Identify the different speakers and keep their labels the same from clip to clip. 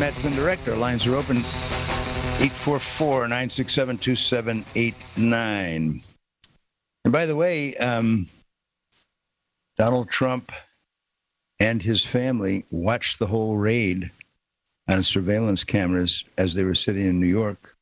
Speaker 1: Matt Flynn Direct. Our lines are open, 844-967-2789. And by the way, Donald Trump and his family watched the whole raid on surveillance cameras as they were sitting in New York.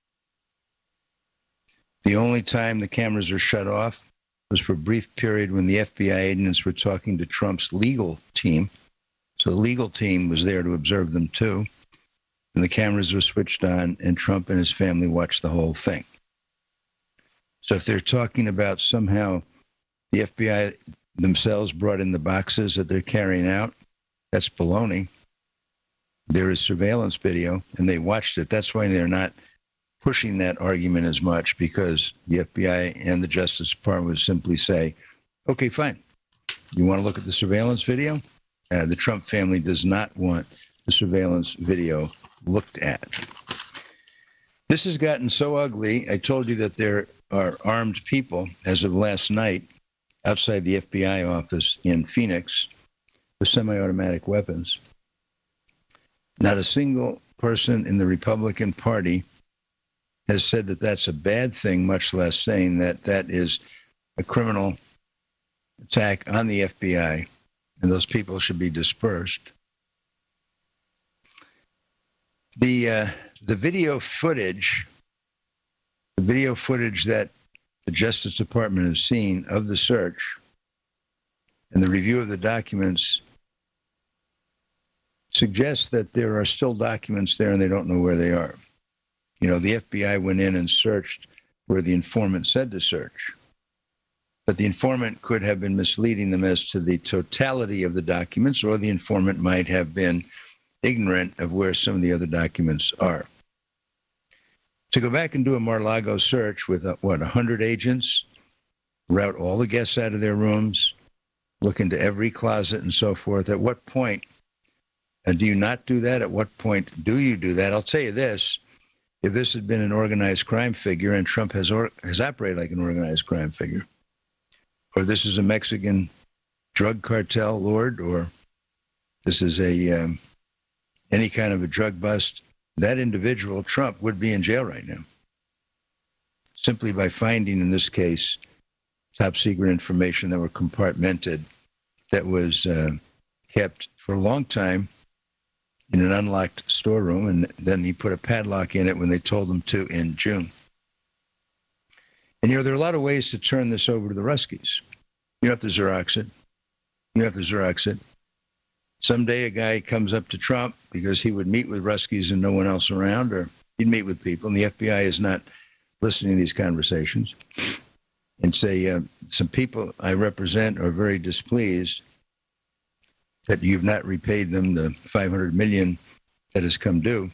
Speaker 1: The only time the cameras were shut off was for a brief period when the FBI agents were talking to Trump's legal team. So the legal team was there to observe them too. And the cameras were switched on, and Trump and his family watched the whole thing. So if they're talking about somehow the FBI themselves brought in the boxes that they're carrying out, that's baloney. There is surveillance video, and they watched it. That's why they're not pushing that argument as much, because the FBI and the Justice Department would simply say, okay, fine. You want to look at the surveillance video? The Trump family does not want the surveillance video looked at. This has gotten so ugly. I told you that there are armed people, as of last night, outside the FBI office in Phoenix with semi-automatic weapons. Not a single person in the Republican Party has said that that's a bad thing, much less saying that that is a criminal attack on the FBI, and those people should be dispersed. The video footage that the Justice Department has seen of the search and the review of the documents suggests that there are still documents there and they don't know where they are. You know, the FBI went in and searched where the informant said to search. But the informant could have been misleading them as to the totality of the documents, or the informant might have been ignorant of where some of the other documents are. To go back and do a Mar-a-Lago search with, 100 agents, route all the guests out of their rooms, look into every closet and so forth, at what point do you not do that? At what point do you do that? I'll tell you this. If this had been an organized crime figure, and Trump has operated like an organized crime figure, or this is a Mexican drug cartel lord, or this is any kind of a drug bust, that individual, Trump, would be in jail right now. Simply by finding, in this case, top secret information that were compartmented, that was kept for a long time in an unlocked storeroom, and then he put a padlock in it when they told him to in June. And, you know, there are a lot of ways to turn this over to the Ruskies. You don't have to Xerox it. Someday a guy comes up to Trump because he would meet with Ruskies and no one else around, or he'd meet with people, and the FBI is not listening to these conversations, and say, some people I represent are very displeased that you've not repaid them the $500 million that has come due.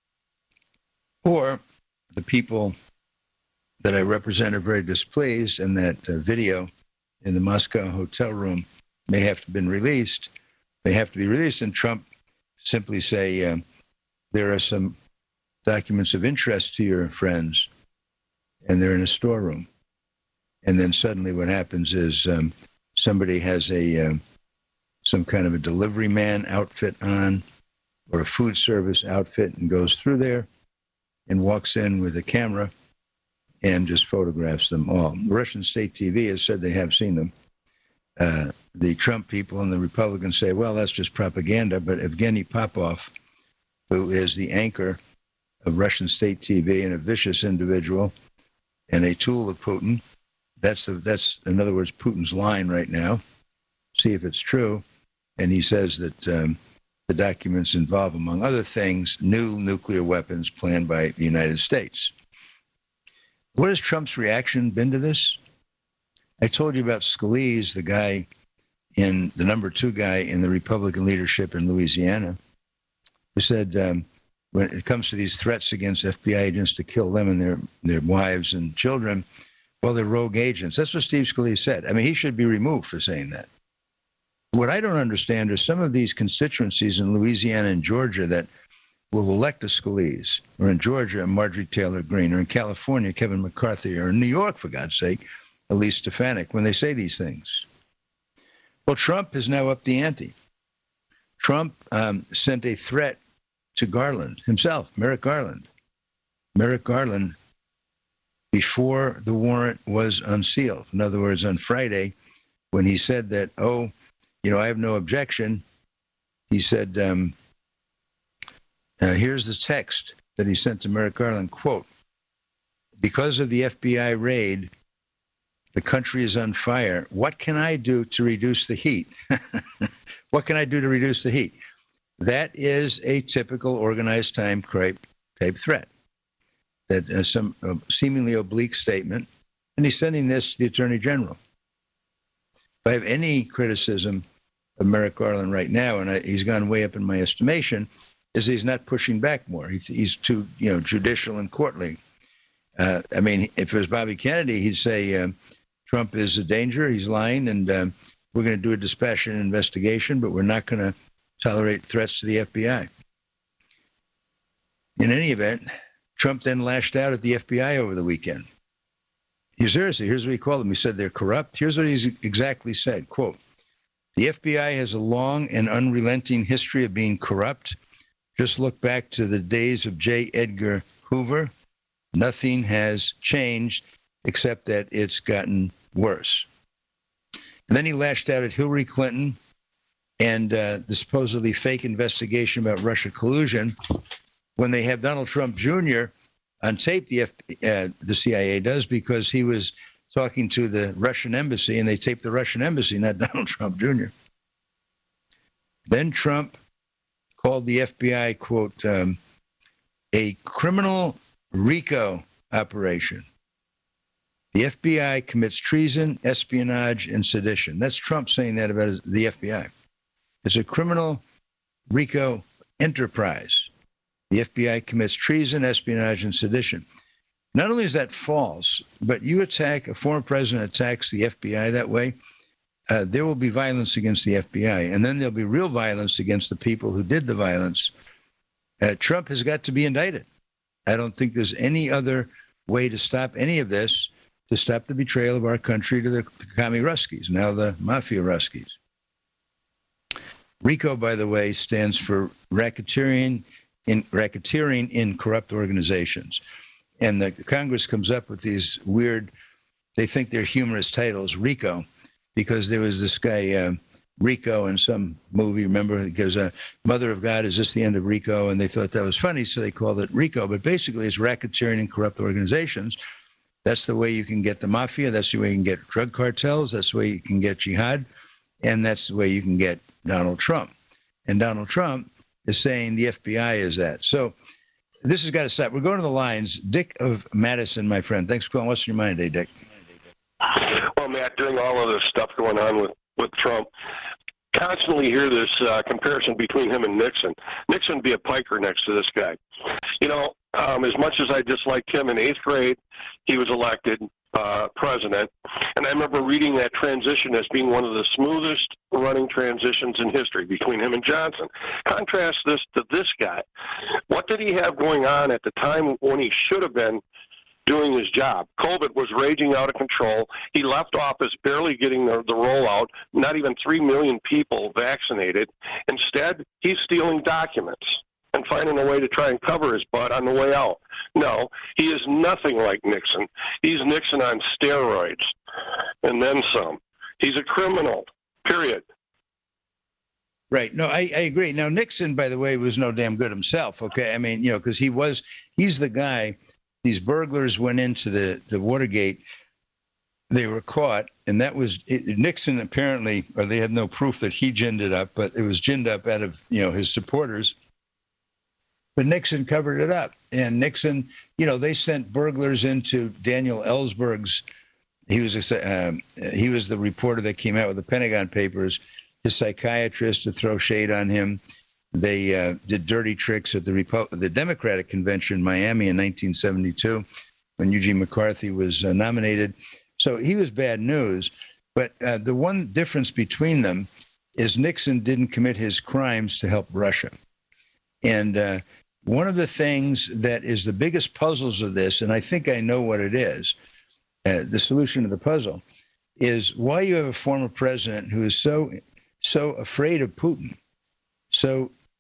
Speaker 1: Or the people that I represent are very displeased, and that video in the Moscow hotel room may have to be released. And Trump simply say, there are some documents of interest to your friends, and they're in a storeroom. And then suddenly what happens is somebody has some kind of a delivery man outfit on, or a food service outfit, and goes through there and walks in with a camera and just photographs them all. Russian state TV has said they have seen them. The Trump people and the Republicans say, well, that's just propaganda. But Evgeny Popov, who is the anchor of Russian state TV and a vicious individual and a tool of Putin, that's in other words, Putin's line right now. See if it's true. And he says that the documents involve, among other things, new nuclear weapons planned by the United States. What has Trump's reaction been to this? I told you about Scalise, the number 2 guy in the Republican leadership in Louisiana, who said when it comes to these threats against FBI agents to kill them and their wives and children, well, they're rogue agents. That's what Steve Scalise said. I mean, he should be removed for saying that. What I don't understand are some of these constituencies in Louisiana and Georgia that will elect a Scalise, or in Georgia, Marjorie Taylor Greene, or in California, Kevin McCarthy, or in New York, for God's sake, Elise Stefanik, when they say these things. Well, Trump has now upped the ante. Trump sent a threat to Garland himself, Merrick Garland. Merrick Garland, before the warrant was unsealed. In other words, on Friday, when he said that, I have no objection, he said, here's the text that he sent to Merrick Garland, quote, "Because of the FBI raid, the country is on fire. What can I do to reduce the heat?" What can I do to reduce the heat? That is a typical organized time type threat. That some seemingly oblique statement, and he's sending this to the Attorney General. If I have any criticism of Merrick Garland right now, and he's gone way up in my estimation, is he's not pushing back more. He's too judicial and courtly. If it was Bobby Kennedy, he'd say Trump is a danger, he's lying, and we're going to do a dispassionate investigation, but we're not going to tolerate threats to the FBI. In any event, Trump then lashed out at the FBI over the weekend. Seriously, here's what he called them. He said they're corrupt. Here's what he's exactly said, quote, "The FBI has a long and unrelenting history of being corrupt. Just look back to the days of J. Edgar Hoover. Nothing has changed except that it's gotten worse." And then he lashed out at Hillary Clinton and the supposedly fake investigation about Russia collusion when they have Donald Trump Jr. on tape, the CIA does, because he was talking to the Russian embassy, and they taped the Russian embassy, not Donald Trump Jr. Then Trump called the FBI, quote, "a criminal RICO operation. The FBI commits treason, espionage, and sedition." That's Trump saying that about the FBI. It's a criminal RICO enterprise. The FBI commits treason, espionage, and sedition. Not only is that false, but a former president attacks the FBI that way, there will be violence against the FBI, and then there'll be real violence against the people who did the violence. Trump has got to be indicted. I don't think there's any other way to stop any of this, to stop the betrayal of our country to the commie Ruskies, now the mafia Ruskies. RICO, by the way, stands for racketeering in corrupt organizations. And the Congress comes up with these weird, they think they're humorous titles, RICO, because there was this guy, Rico, in some movie, remember, because Mother of God, is this the end of Rico? And they thought that was funny, so they called it RICO. But basically, it's racketeering in corrupt organizations. That's the way you can get the mafia. That's the way you can get drug cartels. That's the way you can get jihad. And that's the way you can get Donald Trump. And Donald Trump is saying the FBI is that. So this has got to stop. We're going to the lines. Dick of Madison, my friend. Thanks for calling. What's in your mind today, Dick?
Speaker 2: Well, Matt, during all of this stuff going on with Trump, constantly hear this comparison between him and Nixon. Nixon would be a piker next to this guy. As much as I disliked him in 8th grade, he was elected president. And I remember reading that transition as being one of the smoothest running transitions in history between him and Johnson. Contrast this to this guy. What did he have going on at the time when he should have been doing his job? COVID was raging out of control. He left office barely getting the rollout, not even 3 million people vaccinated. Instead, he's stealing documents and finding a way to try and cover his butt on the way out. No, he is nothing like Nixon. He's Nixon on steroids, and then some. He's a criminal, period.
Speaker 1: Right. No, I agree. Now, Nixon, by the way, was no damn good himself, okay? I mean, because he's the guy. These burglars went into the Watergate. They were caught, and that was Nixon apparently, or they had no proof that he ginned it up, but it was ginned up out of, his supporters. But Nixon covered it up. And Nixon, they sent burglars into Daniel Ellsberg's. He was the reporter that came out with the Pentagon Papers, his psychiatrist, to throw shade on him. They did dirty tricks at the Democratic Convention in Miami in 1972 when Eugene McCarthy was nominated. So he was bad news. But the one difference between them is Nixon didn't commit his crimes to help Russia. And one of the things that is the biggest puzzles of this, and I think I know what it is, the solution to the puzzle, is why you have a former president who is so afraid of Putin, so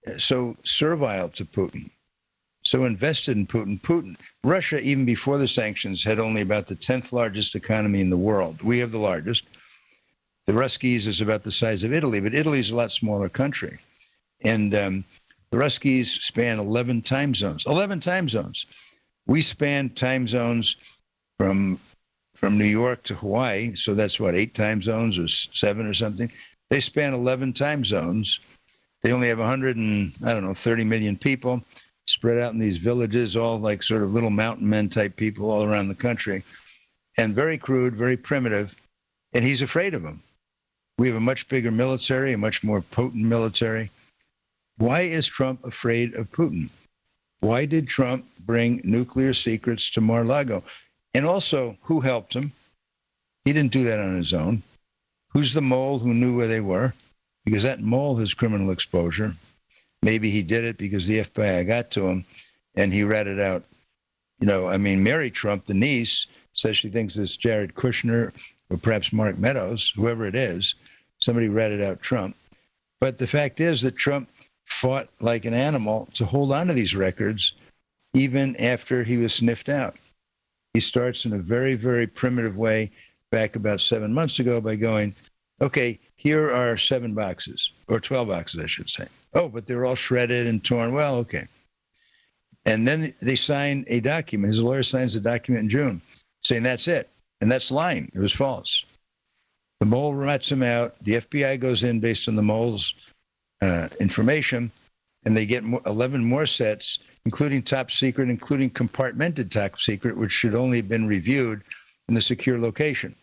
Speaker 1: so servile to Putin, so invested in Putin. Russia, even before the sanctions, had only about the 10th largest economy in the world. We have the largest. The Ruskies is about the size of Italy, but Italy is a lot smaller country. And the Ruskies span 11 time zones. 11 time zones. We span time zones from New York to Hawaii. So that's what, 8 time zones or 7 or something. They span 11 time zones. They only have 30 million people spread out in these villages, all like sort of little mountain men type people all around the country. And very crude, very primitive. And he's afraid of them. We have a much bigger military, a much more potent military. Why is Trump afraid of Putin? Why did Trump bring nuclear secrets to Mar-a-Lago? And also, who helped him? He didn't do that on his own. Who's the mole who knew where they were? Because that mole has criminal exposure. Maybe he did it because the FBI got to him and he ratted out. Mary Trump, the niece, says she thinks it's Jared Kushner or perhaps Mark Meadows, whoever it is. Somebody ratted out Trump. But the fact is that Trump fought like an animal to hold on to these records even after he was sniffed out. He starts in a very, very primitive way back about 7 months ago by going, okay, here are 7 boxes, or 12 boxes, I should say. Oh, but they're all shredded and torn. Well, okay. And then they sign a document. His lawyer signs a document in June saying that's it. And that's lying. It was false. The mole rats him out. The FBI goes in based on the mole's information, and they get 11 more sets, including top secret, including compartmented top secret, which should only have been reviewed in the secure location.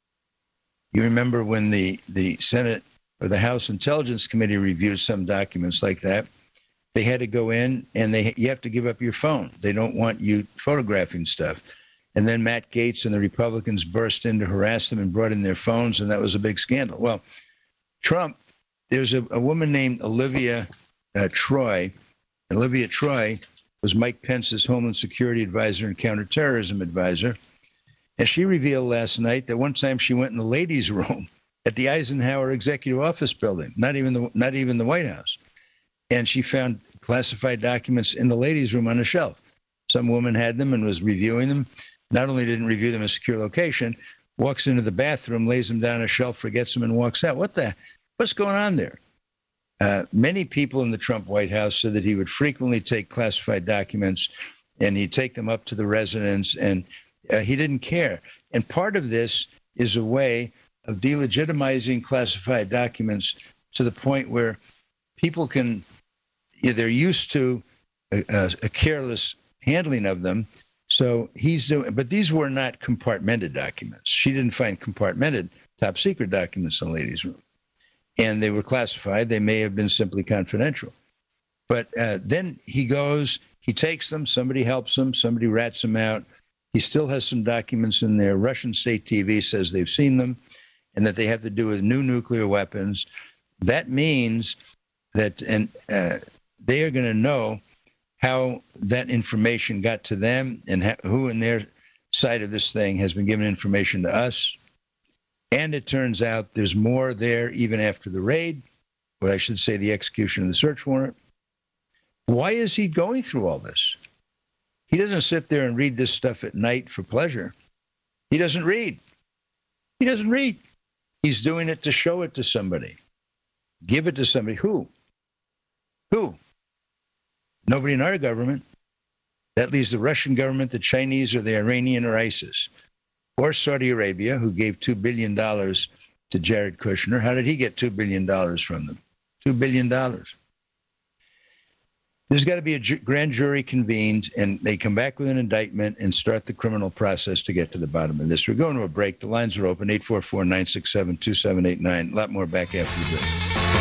Speaker 1: You remember when the Senate or the House Intelligence Committee reviewed some documents like that, they had to go in and you have to give up your phone. They don't want you photographing stuff. And then Matt Gaetz and the Republicans burst in to harass them and brought in their phones, and that was a big scandal. Well, Trump, there's a woman named Olivia Troy. Olivia Troy was Mike Pence's Homeland Security advisor and counterterrorism advisor. And she revealed last night that one time she went in the ladies' room at the Eisenhower Executive Office Building, not even the White House. And she found classified documents in the ladies' room on a shelf. Some woman had them and was reviewing them. Not only didn't review them in a secure location, walks into the bathroom, lays them down on a shelf, forgets them, and walks out. What's going on there? Many people in the Trump White House said that he would frequently take classified documents and he'd take them up to the residence, and he didn't care. And part of this is a way of delegitimizing classified documents to the point where people they're used to a careless handling of them. So but these were not compartmented documents. She didn't find compartmented top secret documents in the ladies' room. And they were classified. They may have been simply confidential. But then he goes, he takes them, somebody helps him, somebody rats him out. He still has some documents in there. Russian state TV says they've seen them and that they have to do with new nuclear weapons. That means that they are going to know how that information got to them and who in their side of this thing has been given information to us. And it turns out there's more there even after the raid, or I should say the execution of the search warrant. Why is he going through all this? He doesn't sit there and read this stuff at night for pleasure. He doesn't read. He doesn't read. He's doing it to show it to somebody. Give it to somebody. Who? Nobody in our government. That leaves the Russian government, the Chinese, or the Iranian, or ISIS. Or Saudi Arabia, who gave $2 billion to Jared Kushner. How did he get $2 billion from them? $2 billion. There's got to be a grand jury convened, and they come back with an indictment and start the criminal process to get to the bottom of this. We're going to a break. The lines are open, 844-967-2789. A lot more back after the break.